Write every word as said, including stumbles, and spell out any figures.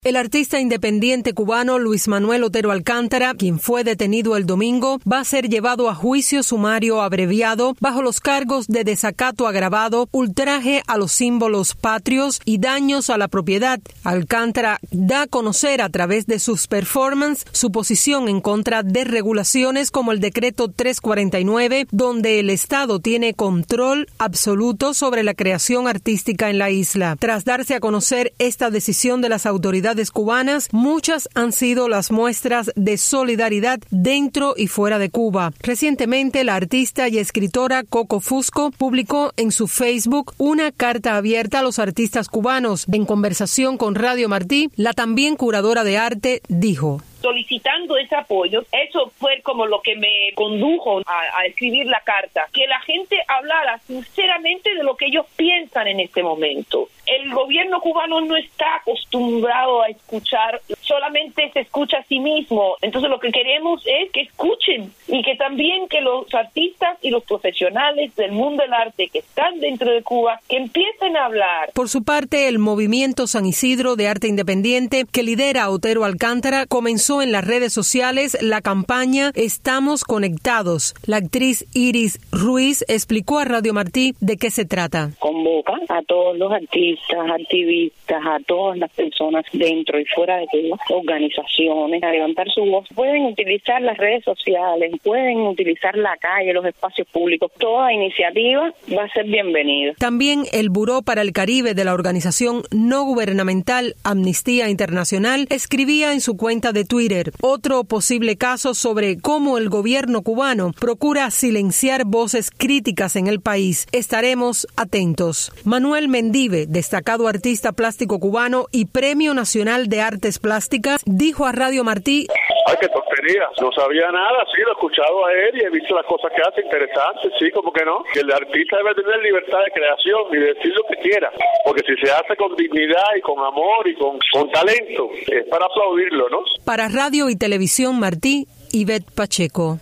El artista independiente cubano Luis Manuel Otero Alcántara, quien fue detenido el domingo, va a ser llevado a juicio sumario abreviado bajo los cargos de desacato agravado, ultraje a los símbolos patrios y daños a la propiedad. Alcántara da a conocer a través de sus performances su posición en contra de regulaciones como el decreto trescientos cuarenta y nueve, donde el Estado tiene control absoluto sobre la creación artística en la isla. Tras darse a conocer esta decisión de las autoridades cubanas, muchas han sido las muestras de solidaridad dentro y fuera de Cuba. Recientemente, la artista y escritora Coco Fusco publicó en su Facebook una carta abierta a los artistas cubanos. En conversación con Radio Martí, la también curadora de arte dijo: solicitando ese apoyo, eso fue como lo que me condujo a, a escribir la carta, que la gente hablara sinceramente de lo que ellos piensan en este momento. El gobierno cubano no está acostumbrado a escuchar, solamente se escucha a sí mismo. Entonces lo que queremos es que escuchen y que también que los artistas y los profesionales del mundo del arte que están dentro de Cuba, que empiecen a hablar. Por su parte, el Movimiento San Isidro de Arte Independiente, que lidera Otero Alcántara, comenzó en las redes sociales la campaña Estamos Conectados. La actriz Iris Ruiz explicó a Radio Martí de qué se trata. Convoca a todos los artistas, activistas, a todas las personas dentro y fuera de Cuba, organizaciones, a levantar su voz. Pueden utilizar las redes sociales, pueden utilizar la calle, los espacios públicos. Toda iniciativa va a ser bienvenida. También el Buró para el Caribe de la organización no gubernamental Amnistía Internacional escribía en su cuenta de Twitter otro posible caso sobre cómo el gobierno cubano procura silenciar voces críticas en el país. Estaremos atentos. Manuel Mendive, destacado artista plástico cubano y Premio Nacional de Artes Plásticas, dijo a Radio Martí: ¡ay, qué tontería! No sabía nada, sí, lo he escuchado a él y he visto las cosas que hace, interesantes, sí, como que no. Que el artista debe tener libertad de creación y decir lo que quiera, porque si se hace con dignidad y con amor y con, con talento, es para aplaudirlo, ¿no? Para Radio y Televisión Martí, Ivette Pacheco.